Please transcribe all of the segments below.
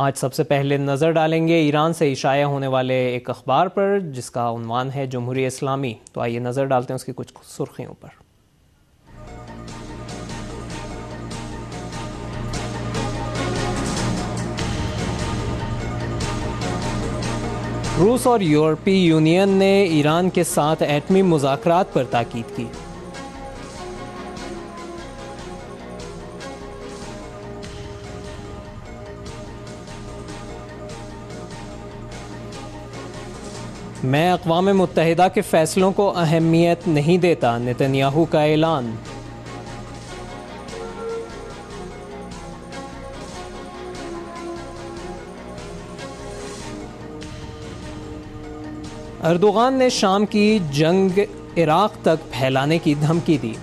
آج سب سے پہلے نظر ڈالیں گے ایران سے اشاعہ ہونے والے ایک اخبار پر جس کا عنوان ہے جمہوریہ اسلامی. تو آئیے نظر ڈالتے ہیں اس کی کچھ سرخیوں پر. روس اور یورپی یونین نے ایران کے ساتھ ایٹمی مذاکرات پر تاکید کی. میں اقوام متحدہ کے فیصلوں کو اہمیت نہیں دیتا، نتن یاہو کا اعلان. اردوغان نے شام کی جنگ عراق تک پھیلانے کی دھمکی دی.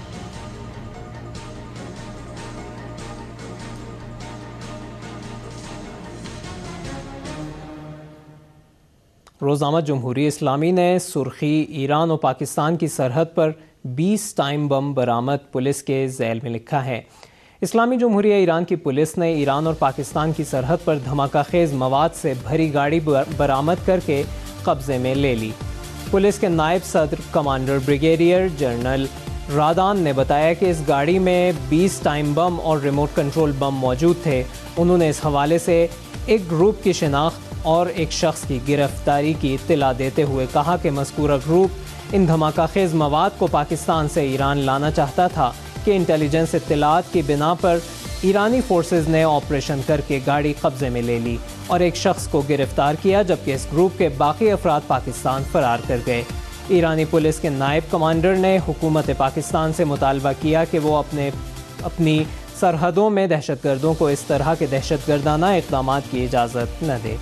روزنامہ جمہوریہ اسلامی نے سرخی ایران اور پاکستان کی سرحد پر 20 ٹائم بم برآمد پولیس کے ذیل میں لکھا ہے. اسلامی جمہوریہ ایران کی پولیس نے ایران اور پاکستان کی سرحد پر دھماکہ خیز مواد سے بھری گاڑی برآمد کر کے قبضے میں لے لی. پولیس کے نائب صدر کمانڈر بریگیڈیئر جنرل رادان نے بتایا کہ اس گاڑی میں 20 ٹائم بم اور ریموٹ کنٹرول بم موجود تھے. انہوں نے اس حوالے سے ایک گروپ کی شناخت اور ایک شخص کی گرفتاری کی اطلاع دیتے ہوئے کہا کہ مذکورہ گروپ ان دھماکہ خیز مواد کو پاکستان سے ایران لانا چاہتا تھا کہ انٹیلیجنس اطلاعات کی بنا پر ایرانی فورسز نے آپریشن کر کے گاڑی قبضے میں لے لی اور ایک شخص کو گرفتار کیا، جبکہ اس گروپ کے باقی افراد پاکستان فرار کر گئے. ایرانی پولیس کے نائب کمانڈر نے حکومت پاکستان سے مطالبہ کیا کہ وہ اپنی سرحدوں میں دہشت گردوں کو اس طرح کے دہشت گردانہ اقدامات کی اجازت نہ دے.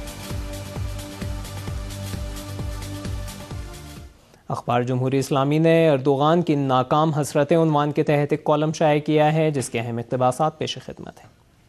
اخبار جمہوریہ اسلامی نے اردوغان کی ناکام حسرتیں عنوان کے تحت ایک کالم شائع کیا ہے جس کے اہم اقتباسات پیش خدمت ہیں.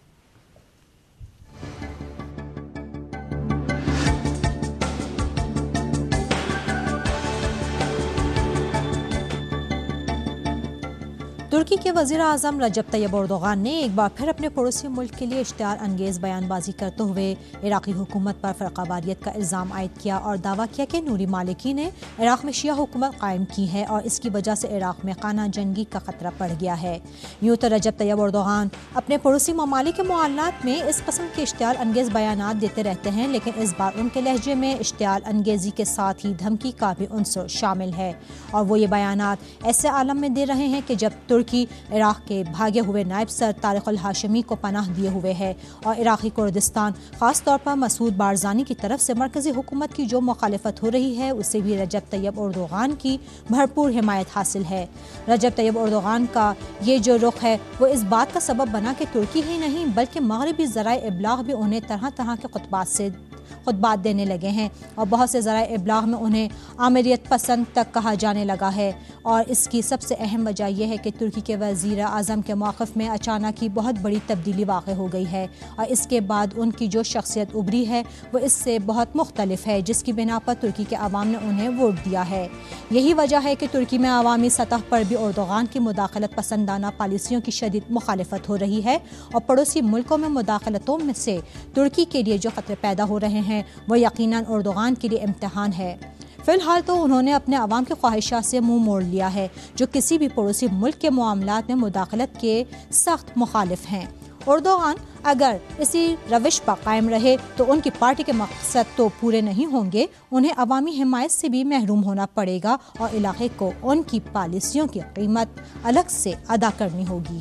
ترکی کے وزیر اعظم رجب طیب اردوغان نے ایک بار پھر اپنے پڑوسی ملک کے لیے اشتعال انگیز بیان بازی کرتے ہوئے عراقی حکومت پر فرقہ واریت کا الزام عائد کیا اور دعویٰ کیا کہ نوری مالکی نے عراق میں شیعہ حکومت قائم کی ہے اور اس کی وجہ سے عراق میں خانہ جنگی کا خطرہ بڑھ گیا ہے. یوں تو رجب طیب اردوغان اپنے پڑوسی ممالک کے معاملات میں اس قسم کے اشتعال انگیز بیانات دیتے رہتے ہیں، لیکن اس بار ان کے لہجے میں اشتعال انگیزی کے ساتھ ہی دھمکی کا بھی عنصر شامل ہے، اور وہ یہ بیانات ایسے عالم میں دے رہے ہیں کہ جب ترکی عراق کے بھاگے ہوئے نائب صدر طارق الہاشمی کو پناہ دیے ہوئے ہے اور عراقی کردستان خاص طور پر مسعود بارزانی کی طرف سے مرکزی حکومت کی جو مخالفت ہو رہی ہے اسے بھی رجب طیب اردوغان کی بھرپور حمایت حاصل ہے. رجب طیب اردوغان کا یہ جو رخ ہے وہ اس بات کا سبب بنا کہ ترکی ہی نہیں بلکہ مغربی ذرائع ابلاغ بھی انہیں طرح طرح کے خطبات دینے لگے ہیں، اور بہت سے ذرائع ابلاغ میں انہیں آمریت پسند تک کہا جانے لگا ہے. اور اس کی سب سے اہم وجہ یہ ہے کہ ترکی کے وزیر اعظم کے موقف میں اچانک ہی بہت بڑی تبدیلی واقع ہو گئی ہے، اور اس کے بعد ان کی جو شخصیت ابھری ہے وہ اس سے بہت مختلف ہے، جس کی بنا پر ترکی کے عوام نے انہیں ووٹ دیا ہے. یہی وجہ ہے کہ ترکی میں عوامی سطح پر بھی اردوغان کی مداخلت پسندانہ پالیسیوں کی شدید مخالفت ہو رہی ہے، اور پڑوسی ملکوں میں مداخلتوں میں سے ترکی کے لیے جو خطرے پیدا ہو رہے ہیں وہ یقیناً اردوغان کے لیے امتحان ہے. فی الحال تو انہوں نے اپنے عوام کی خواہشات سے منہ موڑ لیا ہے، جو کسی بھی پڑوسی ملک کے معاملات میں مداخلت کے سخت مخالف ہیں. اردوغان اگر اسی روش پر قائم رہے تو ان کی پارٹی کے مقصد تو پورے نہیں ہوں گے، انہیں عوامی حمایت سے بھی محروم ہونا پڑے گا اور علاقے کو ان کی پالیسیوں کی قیمت الگ سے ادا کرنی ہوگی.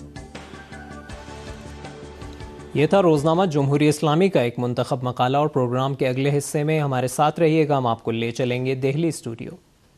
یہ تھا روزنامہ جمہوریہ اسلامی کا ایک منتخب مقالہ، اور پروگرام کے اگلے حصے میں ہمارے ساتھ رہیے گا. ہم آپ کو لے چلیں گے دہلی اسٹوڈیو.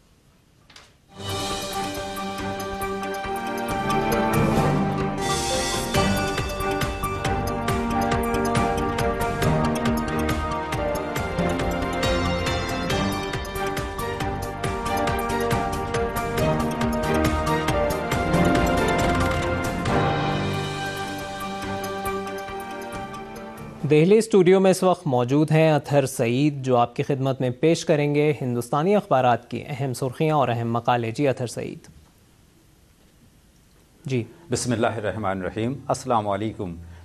دہلی اسٹوڈیو میں اس وقت موجود ہیں اطہر سعید، جو آپ کی خدمت میں پیش کریں گے ہندوستانی اخبارات کی اہم سرخیاں اور اہم مقالے. جی اطہر سعید. جی بسم اللہ الرحمن الرحیم. السلام علیکم.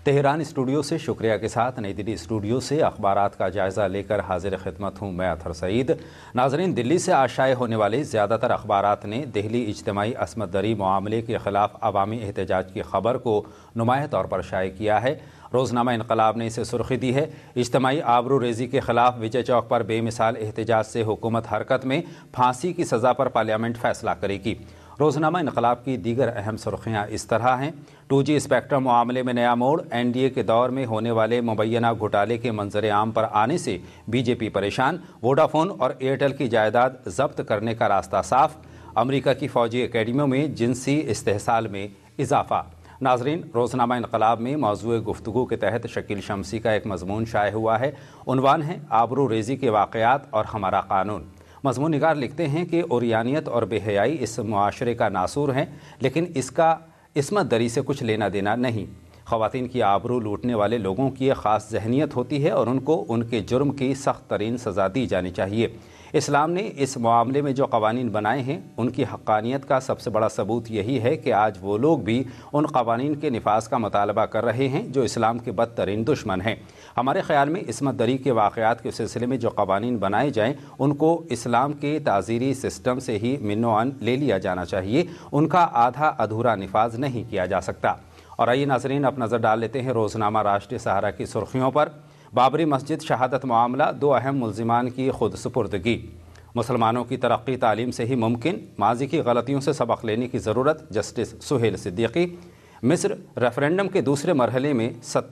तेहरान स्टूडियो से शुक्रिया के साथ नई दिल्ली स्टूडियो से अखबारात का जायज़ा लेकर हाजिर खिदमत हूँ मैं अतहर सईद। नाजरीन, दिल्ली से आज शाये होने वाले ज़्यादातर अखबारात ने दिल्ली इज्तिमाई असमत दरी मामले के ख़िलाफ़ अवामी एहतजाज की खबर को नुमाया तौर पर शाये किया है। रोज़नामा इनकलाब ने इसे सुर्खी दी है, इज्तिमाई आबरू रेज़ी के ख़िलाफ़ विजय चौक पर बेमिसाल एहतजाज से हुकूमत हरकत में, फांसी की सज़ा पर पार्लियामेंट फ़ैसला करेगी। रोज़नामा इनकलाब की दीगर अहम सुर्खियाँ इस तरह हैं। 2G स्पेक्ट्रम मामले में नया मोड़, NDA के दौर में होने वाले मुबैना घोटाले के मंजर आम पर आने से BJP परेशान, वोडाफोन और एयरटेल की जायदाद जब्त करने का रास्ता साफ, अमरीका की फ़ौजी एकेडमियों में जिनसी इस्तेहसाल में इजाफा। नाजरीन, रोज़नामा इनकलाब में मौज़ूए गुफ्तगू के तहत शकील शमसी का एक मज़मून शाये हुआ है। उन्वान है आबरू रेज़ी के वाक़यात और हमारा कानून। मज़मून निगार लिखते हैं कि ओरियानियत और बेहयाई इस मुआशरे का नासूर हैं, लेकिन इसका इस्मत दरी से कुछ लेना देना नहीं। ख़वातीन की आबरू लूटने वाले लोगों की एक ख़ास जहनीत होती है और उनको उनके जुर्म की सख्त तरीन सज़ा दी जानी चाहिए। इस्लाम ने इस मामले में जो कवानीन बनाए हैं उनकी हक़ानियत का सबसे बड़ा सबूत यही है कि आज वो लोग भी उन कवानीन के निफाज का मुतालबा कर रहे हैं जो इस्लाम के बदतरीन दुश्मन हैं। हमारे ख़्याल में इस्मत दरी के वाक़यात के सिलसिले में जो कवानीन बनाए जाएँ उनको इस्लाम के ताज़ीरी सिस्टम से ही मिन्नोअन ले लिया जाना चाहिए, उनका आधा अधूरा निफाज नहीं किया जा सकता। और आइए नाज़रीन, अब नज़र डाल लेते हैं रोज़नामा राष्ट्रीय सहारा की सुर्खियों पर। बाबरी मस्जिद शहादत मामला, 2 अहम मुल्ज़िमान की खुद सुपुर्दगी। मुसलमानों की तरक्की तालीम से ही मुमकिन, माजी की गलतियों से सबक लेने की ज़रूरत, जस्टिस सुहेल सिद्दीकी। मिस्र, रेफरेंडम के दूसरे मरहले में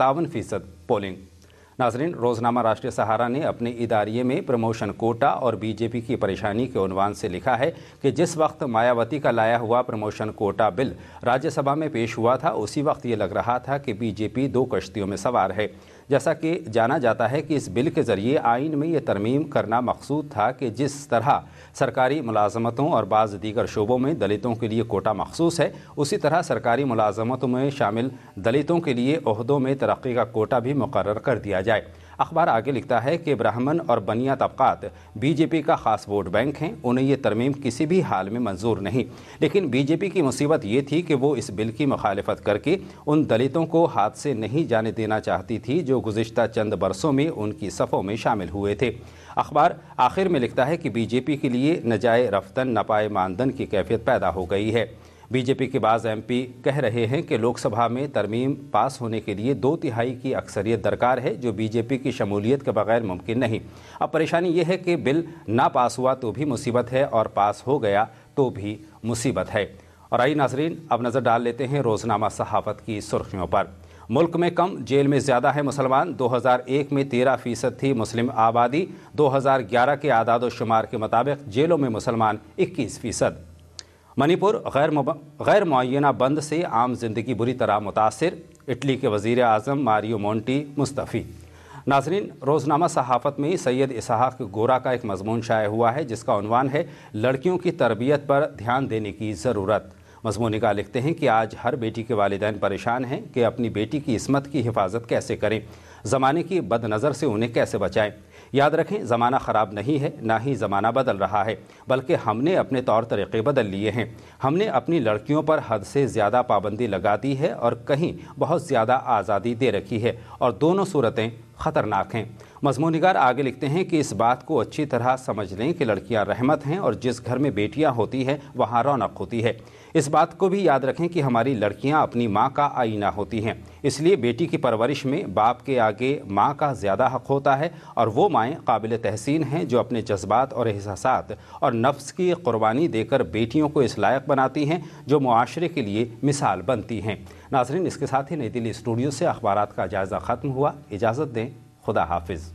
57% पोलिंग। नाजरीन, रोज़नामा राष्ट्रीय सहारा ने अपने इदारिये में प्रमोशन कोटा और BJP की परेशानी के उन्वान से लिखा है कि जिस वक्त मायावती का लाया हुआ प्रमोशन कोटा बिल राज्यसभा में पेश हुआ था, उसी वक्त ये लग रहा था कि BJP 2 कश्तियों में सवार है। जैसा कि जाना जाता है कि इस बिल के ज़रिए आइन में यह तरमीम करना मकसूद था कि जिस तरह सरकारी मुलाजमतों और बाज़ दीगर शोबों में दलितों के लिए कोटा मखसूस है, उसी तरह सरकारी मुलाजमतों में शामिल दलितों के लिए ओहदों में तरक्की का कोटा भी मुकर्रर कर दिया जाए। अखबार आगे लिखता है कि ब्राह्मण और बनिया तबकात BJP का ख़ास वोट बैंक हैं, उन्हें ये तरमीम किसी भी हाल में मंजूर नहीं। लेकिन BJP की मुसीबत ये थी कि वो इस बिल की मुखालिफत करके उन दलितों को हाथ से नहीं जाने देना चाहती थी जो गुज़िश्ता चंद बरसों में उनकी सफ़ों में शामिल हुए थे। अखबार आखिर में लिखता है कि BJP के लिए नजाए रफ्तन नपाए मानदन की कैफियत पैदा हो गई है। BJP के बाज़ MP कह रहे हैं कि लोकसभा में तरमीम पास होने के लिए 2/3 की अक्सरियत दरकार है, जो BJP की शमूलियत के बगैर मुमकिन नहीं। अब परेशानी यह है कि बिल ना पास हुआ तो भी मुसीबत है और पास हो गया तो भी मुसीबत है। और आइए नाजरीन, अब नज़र डाल लेते हैं रोज़नामा सहाफ़त की सुर्खियों पर। मुल्क में कम, जेल में ज़्यादा है मुसलमान। 2001 में 13% थी मुस्लिम आबादी। 2011 के आदाद व शुमार के मुताबिक जेलों में मुसलमान 21%। मणिपुर गैर मुअय्यना बंद से आम जिंदगी बुरी तरह मुतासिर। इटली के वज़ीर आज़म मारियो मोंटी मुस्तफ़ी। नाजरीन, रोज़नामा सहाफ़त में सैयद इसहाक गोरा का एक मज़मून शाये हुआ है जिसका उन्वान है लड़कियों की तरबियत पर ध्यान देने की ज़रूरत। मज़मून निगाह लिखते हैं कि आज हर बेटी के वालिदैन परेशान हैं कि अपनी बेटी की इस्मत की हिफाजत कैसे करें, ज़माने की बदनज़र से उन्हें कैसे बचाएं। याद रखें, ज़माना ख़राब नहीं है, ना ही ज़माना बदल रहा है, बल्कि हमने अपने तौर तरीक़े बदल लिए हैं। हमने अपनी लड़कियों पर हद से ज़्यादा पाबंदी लगा दी है और कहीं बहुत ज़्यादा आज़ादी दे रखी है, और दोनों सूरतें ख़तरनाक हैं। मज़मून निगार आगे लिखते हैं कि इस बात को अच्छी तरह समझ लें कि लड़कियां रहमत हैं और जिस घर में बेटियां होती हैं वहाँ रौनक होती है। इस बात को भी याद रखें कि हमारी लड़कियां अपनी माँ का आईना होती हैं, इसलिए बेटी की परवरिश में बाप के आगे माँ का ज़्यादा हक़ होता है, और वो माएँ काबिल तहसीन हैं जो अपने जज्बात और एहसासात और नफ्स की क़ुरबानी देकर बेटियों को इस लायक बनाती हैं जो मुआशरे के लिए मिसाल बनती हैं। नाज़रीन, इसके साथ ही नई दिल्ली स्टूडियो से अखबारात का जायज़ा ख़त्म हुआ। इजाज़त दें, खुदा हाफिज़।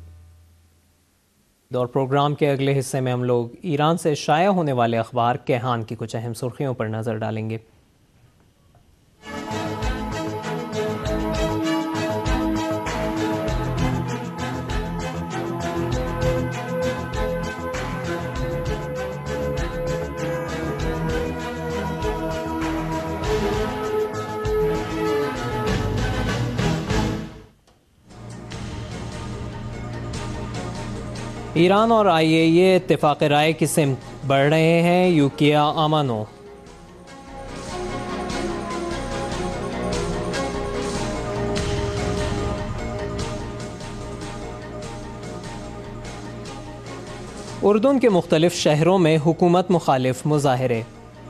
और प्रोग्राम के अगले हिस्से में हम लोग ईरान से शाया होने वाले अखबार केहान की कुछ अहम सुर्खियों पर नज़र डालेंगे। ईरान और IAEA इत्तेफाक राय की सिमत बढ़ रहे हैं। यूकिया अमानो। اردن کے مختلف شہروں میں حکومت مخالف مظاہرے۔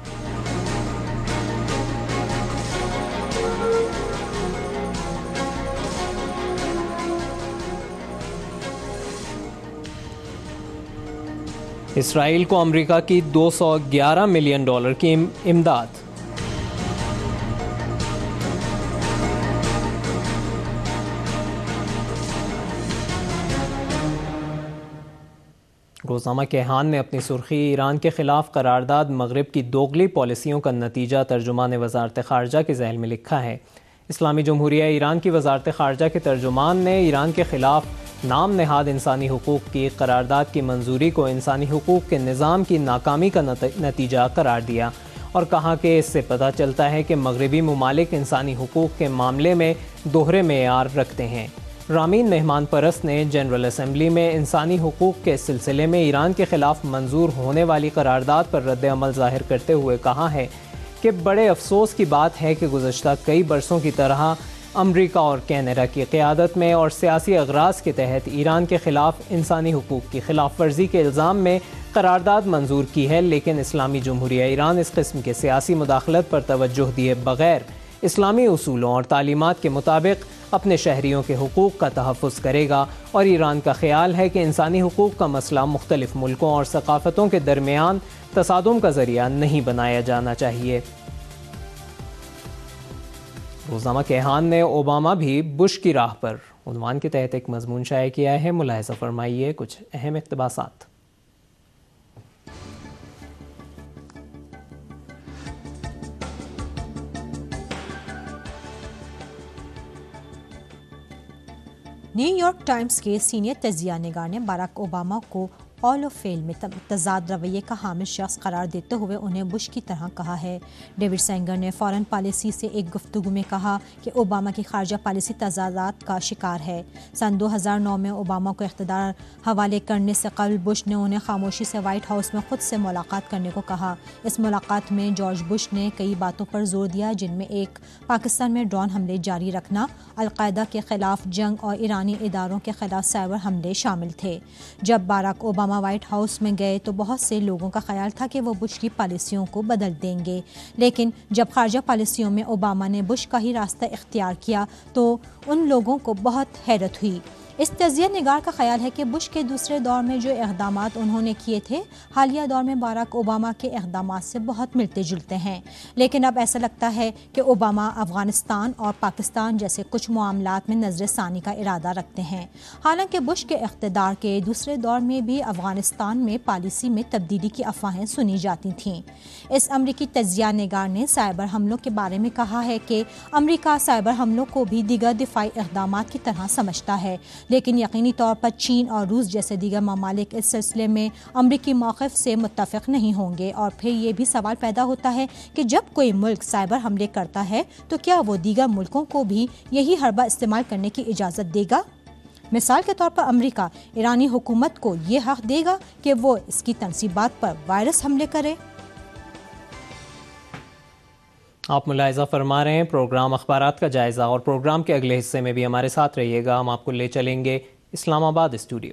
اسرائیل کو امریکہ کی $211 ملین کی امداد۔ روزنامہ کیہان نے اپنی سرخی ایران کے خلاف قرارداد مغرب کی دوغلی پالیسیوں کا نتیجہ ترجمان وزارت خارجہ کے ذیل میں لکھا ہے۔ اسلامی جمہوریہ ایران کی وزارت خارجہ کے ترجمان نے ایران کے خلاف نام نہاد انسانی حقوق کی قرارداد کی منظوری کو انسانی حقوق کے نظام کی ناکامی کا نتیجہ قرار دیا اور کہا کہ اس سے پتہ چلتا ہے کہ مغربی ممالک انسانی حقوق کے معاملے میں دوہرے معیار رکھتے ہیں۔ رامین مہمان پرست نے جنرل اسمبلی میں انسانی حقوق کے سلسلے میں ایران کے خلاف منظور ہونے والی قرارداد پر رد عمل ظاہر کرتے ہوئے کہا ہے کہ بڑے افسوس کی بات ہے کہ گزشتہ کئی برسوں کی طرح امریکہ اور کینیڈا کی قیادت میں اور سیاسی اغراض کے تحت ایران کے خلاف انسانی حقوق کی خلاف ورزی کے الزام میں قرارداد منظور کی ہے، لیکن اسلامی جمہوریہ ایران اس قسم کے سیاسی مداخلت پر توجہ دیے بغیر اسلامی اصولوں اور تعلیمات کے مطابق اپنے شہریوں کے حقوق کا تحفظ کرے گا، اور ایران کا خیال ہے کہ انسانی حقوق کا مسئلہ مختلف ملکوں اور ثقافتوں کے درمیان تصادم کا ذریعہ نہیں بنایا جانا چاہیے۔ روزنامہ کیہان نے اوباما بھی بش کی راہ پر عنوان کے تحت ایک مضمون شائع کیا ہے، ملاحظہ فرمائیے کچھ اہم اقتباسات۔ نیو یارک ٹائمز کے سینئر تجزیہ نگار نے باراک اوباما کو آل آف فیل میں تضاد رویے کا حامل شخص قرار دیتے ہوئے انہیں بش کی طرح کہا ہے۔ ڈیوڈ سینگر نے فارن پالیسی سے ایک گفتگو میں کہا کہ اوباما کی خارجہ پالیسی تضادات کا شکار ہے۔ سن 2009 میں اوباما کو اقتدار حوالے کرنے سے قبل بش نے انہیں خاموشی سے وائٹ ہاؤس میں خود سے ملاقات کرنے کو کہا۔ اس ملاقات میں جارج بش نے کئی باتوں پر زور دیا، جن میں ایک پاکستان میں ڈرون حملے جاری رکھنا، القاعدہ کے خلاف جنگ اور ایرانی اداروں کے خلاف سائبر حملے شامل تھے۔ جب باراک اوباما وائٹ ہاؤس میں گئے تو بہت سے لوگوں کا خیال تھا کہ وہ بش کی پالیسیوں کو بدل دیں گے، لیکن جب خارجہ پالیسیوں میں اوباما نے بش کا ہی راستہ اختیار کیا تو ان لوگوں کو بہت حیرت ہوئی۔ اس تجزیہ نگار کا خیال ہے کہ بش کے دوسرے دور میں جو اقدامات انہوں نے کیے تھے حالیہ دور میں باراک اوباما کے اقدامات سے بہت ملتے جلتے ہیں، لیکن اب ایسا لگتا ہے کہ اوباما افغانستان اور پاکستان جیسے کچھ معاملات میں نظر ثانی کا ارادہ رکھتے ہیں۔ حالانکہ بش کے اقتدار کے دوسرے دور میں بھی افغانستان میں پالیسی میں تبدیلی کی افواہیں سنی جاتی تھیں۔ اس امریکی تجزیہ نگار نے سائبر حملوں کے بارے میں کہا ہے کہ امریکہ سائبر حملوں کو بھی دیگر دفاعی اقدامات کی طرح سمجھتا ہے، لیکن یقینی طور پر چین اور روس جیسے دیگر ممالک اس سلسلے میں امریکی موقف سے متفق نہیں ہوں گے، اور پھر یہ بھی سوال پیدا ہوتا ہے کہ جب کوئی ملک سائبر حملے کرتا ہے تو کیا وہ دیگر ملکوں کو بھی یہی حربہ استعمال کرنے کی اجازت دے گا؟ مثال کے طور پر امریکہ ایرانی حکومت کو یہ حق دے گا کہ وہ اس کی تنصیبات پر وائرس حملے کرے؟ آپ ملاحظہ فرما رہے ہیں پروگرام اخبارات کا جائزہ، اور پروگرام کے اگلے حصے میں بھی ہمارے ساتھ رہیے گا۔ ہم آپ کو لے چلیں گے اسلام آباد اسٹوڈیو۔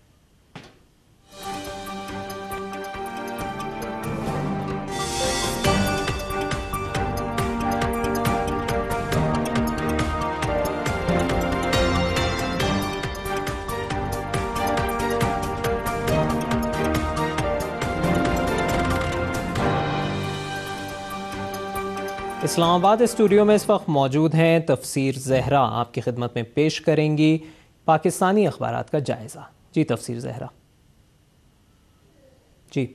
اسلام آباد اسٹوڈیو میں اس وقت موجود ہیں تفسیر زہرا، آپ کی خدمت میں پیش کریں گی پاکستانی اخبارات کا جائزہ۔ جی تفسیر زہرا۔ جی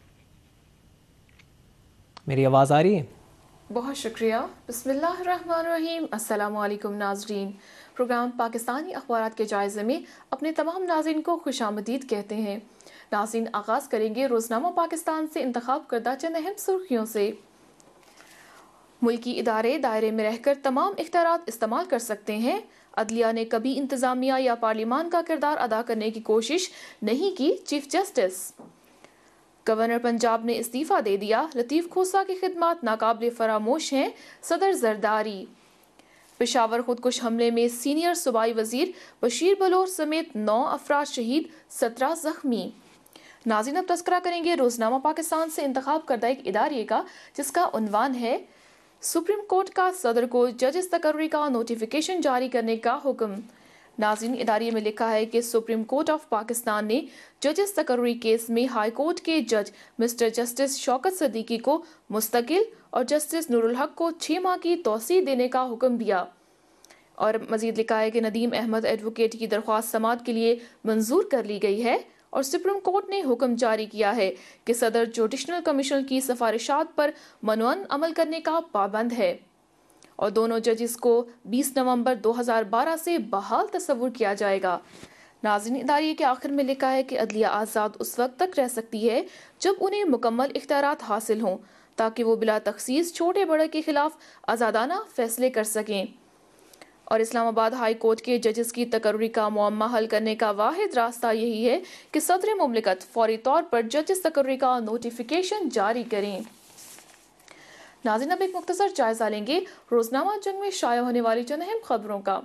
میری آواز آ رہی ہے؟ بہت شکریہ۔ بسم اللہ الرحمن الرحیم۔ السلام علیکم ناظرین۔ پروگرام پاکستانی اخبارات کے جائزے میں اپنے تمام ناظرین کو خوش آمدید کہتے ہیں۔ ناظرین، آغاز کریں گے روزنامہ پاکستان سے انتخاب کردہ چند اہم سرخیوں سے۔ ملکی ادارے دائرے میں رہ کر تمام اختیارات استعمال کر سکتے ہیں۔ عدلیہ نے کبھی انتظامیہ یا پارلیمان کا کردار ادا کرنے کی کوشش نہیں کی، چیف جسٹس۔ گورنر پنجاب نے استعفیٰ دے دیا، لطیف کھوسہ کی خدمات ناقابل فراموش ہیں، صدر زرداری۔ پشاور خودکش حملے میں سینئر صوبائی وزیر بشیر بلور سمیت 9 افراد شہید، 17 زخمی۔ नाज़रीन, अब तस्करा करेंगे रोजनामा पाकिस्तान से इंतखाब करदा एक इदारे का, जिसका उन्वान है सुप्रीम कोर्ट का सदर को जजेस तकर्री का नोटिफिकेशन जारी करने का हुक्म। नाज़रीन, इदारे में लिखा है कि सुप्रीम कोर्ट ऑफ पाकिस्तान ने जजेस तकर्री केस में हाई कोर्ट के जज मिस्टर जस्टिस शौकत सदीकी को मुस्तकिल और जस्टिस नूरुल हक को 6 माह की तौसीह देने का हुक्म दिया। और मजीद लिखा है कि नदीम अहमद एडवोकेट की दरख्वास्त समाअत के लिए मंजूर कर ली गई है और सुप्रीम कोर्ट ने हुक्म जारी किया है कि सदर जुडिशनल कमीशन की सिफारिशात पर मनवन अमल करने का पाबंद है और दोनों जजेस को 20 नवंबर 2012 से बहाल तस्वुर किया जाएगा। नाज़रीन, इदारे के आखिर में लिखा है कि अदलिया आज़ाद उस वक्त तक रह सकती है जब उन्हें मुकम्मल इख्तियारात हासिल हों, ताकि वो बिला तखसीस छोटे बड़े के खिलाफ आज़ादाना फैसले कर सकें। और इस्लामाबाद हाई कोर्ट के जजेस की तकर्री का मुअम्मा हल करने का वाहिद रास्ता यही है कि सदर मुमलिकत फौरी तौर पर जजेस तकर्री का नोटिफिकेशन जारी करें। नाज़रीन, अब एक मुख्तसर जायजा लेंगे रोजनामा जंग में शाया होने वाली चंद अहम खबरों का।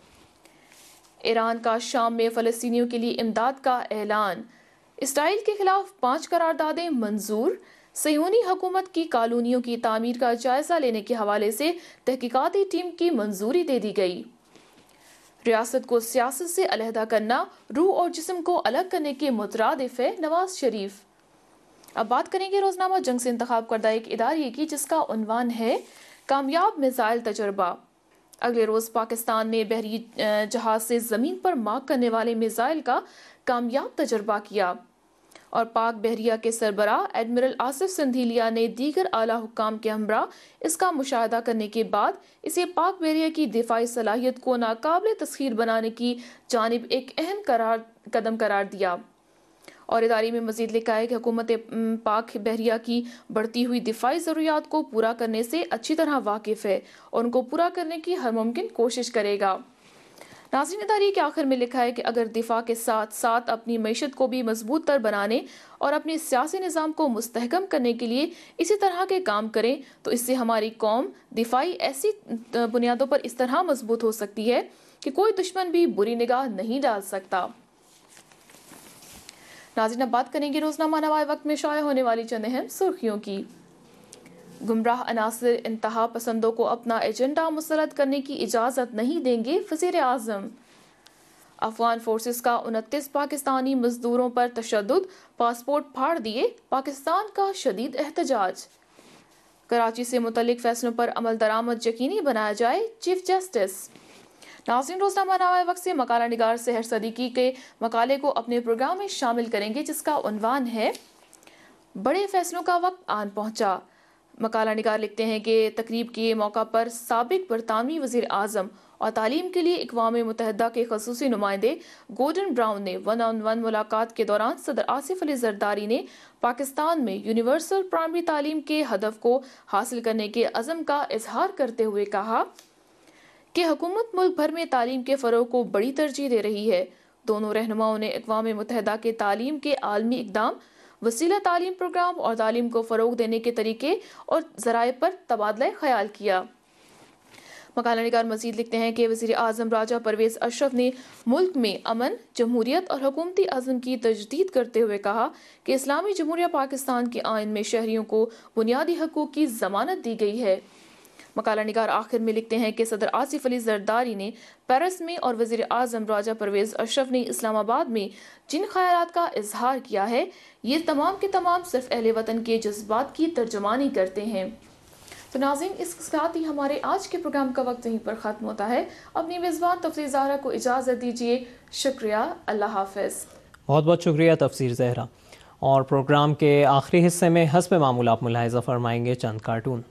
ईरान का शाम में फलस्तीनियों के लिए इमदाद का ऐलान, इसराइल के खिलाफ 5 करारदादें मंजूर, सयूनी हुकूमत की कॉलोनियों की तामीर का जायजा लेने के हवाले से तहकीकाती टीम की मंजूरी दे दी गई। रियासत को सियासत से अलहदा करना रूह और जिस्म को अलग करने के मुतरादिफ है नवाज शरीफ। अब बात करेंगे रोजनामा जंग से इंतखाब करदा एक इदारे की, जिसका उन्वान है कामयाब मिसाइल तजर्बा। अगले रोज पाकिस्तान ने बहरी जहाज से जमीन पर मार करने वाले मिसाइल का कामयाब तजर्बा किया और पाक बहरिया के सरबराह एडमिरल आसिफ सिंधीलिया ने दीगर आला हुक्काम के हमरा इसका मुशाहदा करने के बाद इसे पाक बहरिया की दिफाई सलाहियत को नाकाबिल तस्खीर बनाने की जानिब एक अहम कदम करार दिया। और इदारे में मजीद लिखा है कि हुकूमत पाक बहरिया की बढ़ती हुई दिफाई ज़रूरियात को पूरा करने से अच्छी तरह वाकिफ़ है और उनको पूरा करने की हर मुमकिन कोशिश करेगा। नाज़रीन, इदारे के आखिर में लिखा है कि अगर दिफा के साथ साथ अपनी मईशत को भी मजबूत तर बनाने और अपने सियासी निज़ाम को मुस्तहकम करने के लिए इसी तरह के काम करें तो इससे हमारी कौम दिफाई ऐसी बुनियादों पर इस तरह मजबूत हो सकती है कि कोई दुश्मन भी बुरी निगाह नहीं डाल सकता। नाज़रीन, अब बात करेंगे रोजनामा नवाए वक्त में शाया होने वाली चंद अहम सुर्खियों की। गुमराह अनासिर इंतहा पसंदों को अपना एजेंडा मुसल्लत करने की इजाज़त नहीं देंगे वज़ीर आज़म। अफगान फोर्सेस का 29 पाकिस्तानी मजदूरों पर तशद्दुद, पासपोर्ट फाड़ दिए, पाकिस्तान का शदीद एहतजाज। कराची से मुतल्लिक फैसलों पर अमल दरामद यकीनी बनाया जाए, चीफ जस्टिस। नाज़रीन, रोजनामा नवाए वक्त से मकाला निगार सहर सदीकी के मकाले को अपने प्रोग्राम में शामिल करेंगे, जिसका उन्वान है बड़े फैसलों का वक्त आन पहुंचा। मकाला निगार लिखते हैं कि तकरीब के मौका पर साबिक बरतानवी वज़ीर आज़म और तालीम के लिए इक़वाम मुत्तहिदा के ख़ुसूसी नुमाइंदे गोर्डन ब्राउन ने 1-on-1 मुलाकात के दौरान सदर आसिफ अली ज़रदारी ने पाकिस्तान में यूनिवर्सल प्राइमरी तालीम के हदफ को हासिल करने के अज़म का इजहार करते हुए कहा कि हुकूमत मुल्क भर में तालीम के फ़रोग़ को बड़ी तरजीह दे रही है। दोनों रहनुमाओं ने इक़वाम मुत्तहिदा के तालीम के आलमी इक़दाम, वसीला तालीम प्रोग्राम और तालीम को फ़रोग़ देने के तरीके और ज़राए पर तबादला ख्याल किया। मकाला निगार मज़ीद लिखते हैं कि वज़ीर आज़म राजा परवेज़ अशरफ ने मुल्क में अमन, जमहूरियत और हुकूमती अज़म की तजदीद करते हुए कहा कि इस्लामी जमहूरिया पाकिस्तान के आइन में शहरियों को बुनियादी हकूक़ की ज़मानत दी गई है। मकाला निगार आखिर में लिखते हैं कि सदर आसिफ अली ज़रदारी ने पेरिस में और वज़ीर आज़म राजा परवेज़ अशरफ ने इस्लामाबाद में जिन ख़यालात का इजहार किया है, ये तमाम के तमाम सिर्फ अहले वतन के जज्बात की तर्जमानी करते हैं। तो नाज़रीन, इसके साथ ही हमारे आज के प्रोग्राम का वक्त यहीं पर ख़त्म होता है। अपनी मेज़बान तफसीर ज़हरा को इजाज़त दीजिए। शुक्रिया, अल्लाह हाफ़िज़। बहुत बहुत शुक्रिया तफसीर ज़हरा। और प्रोग्राम के आखिरी हिस्से में हस्ब मामूल आप मुलाहिज़ा फरमाएंगे चंद कार्टून।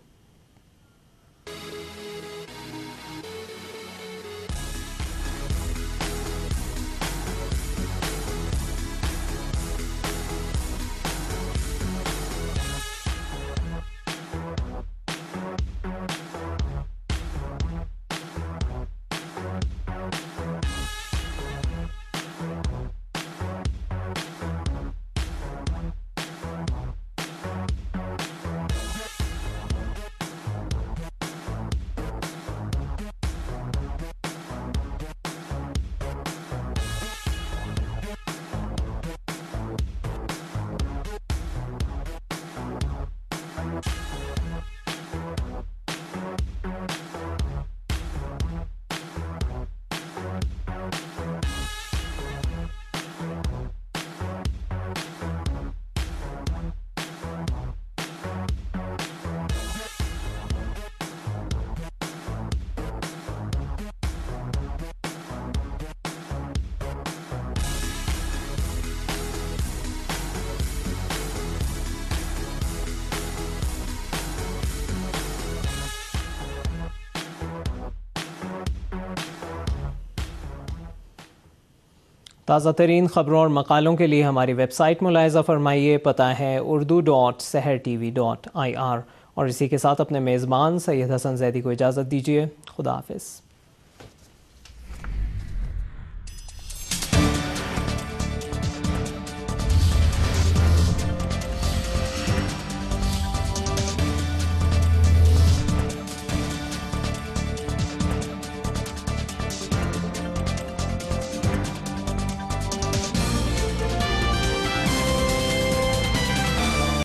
تازہ ترین خبروں اور مقالوں کے لیے ہماری ویب سائٹ ملاحظہ فرمائیے، پتہ ہے urdu.sehertv.ir۔ اور اسی کے ساتھ اپنے میزبان سید حسن زیدی کو اجازت دیجیے، خدا حافظ۔